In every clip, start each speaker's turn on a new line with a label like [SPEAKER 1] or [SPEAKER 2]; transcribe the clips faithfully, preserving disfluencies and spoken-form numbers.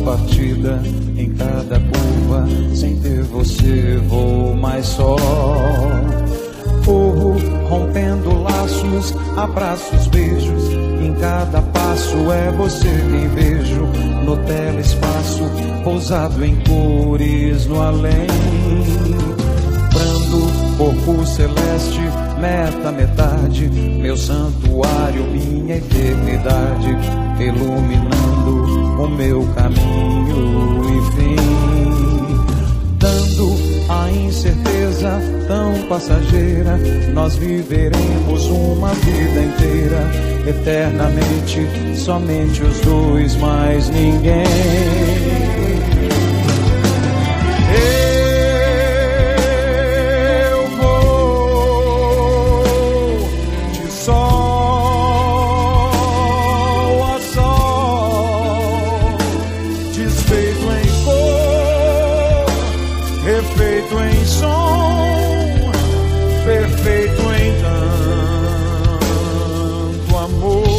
[SPEAKER 1] partida, em cada curva, sem ter você vou mais só. Corro rompendo laços, abraços, beijos, em cada passo é você quem vejo, no telespaço, pousado em cores no além. Brando, corpo celeste, meta, metade, meu santuário, minha eternidade, iluminando o meu caminho e fim. Dando a incerteza tão passageira, nós viveremos uma vida inteira, eternamente, somente os dois, mais ninguém. Perfeito em som, perfeito em tanto amor.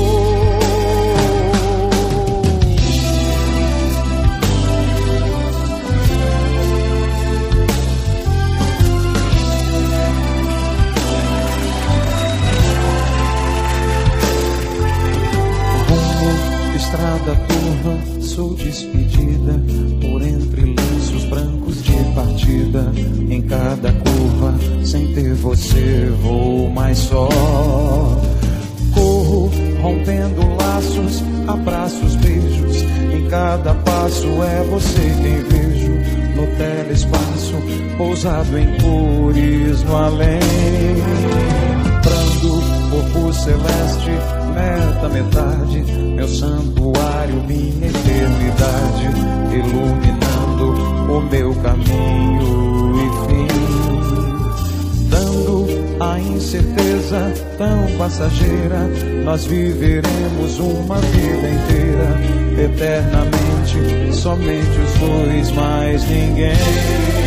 [SPEAKER 1] Rumo, estrada turva, sou despedida por entre lenços brancos de partida, em cada curva, sem ter você vou mais só. Corro rompendo laços, abraços, beijos, em cada passo é você quem vejo, no telespaço, pousado em cores no além. Brando, corpo celeste, meta, metade, meu santuário, minha eternidade, iluminando o meu caminho e fim. Dando a incerteza tão passageira, nós viveremos uma vida inteira, eternamente, somente os dois, mais ninguém.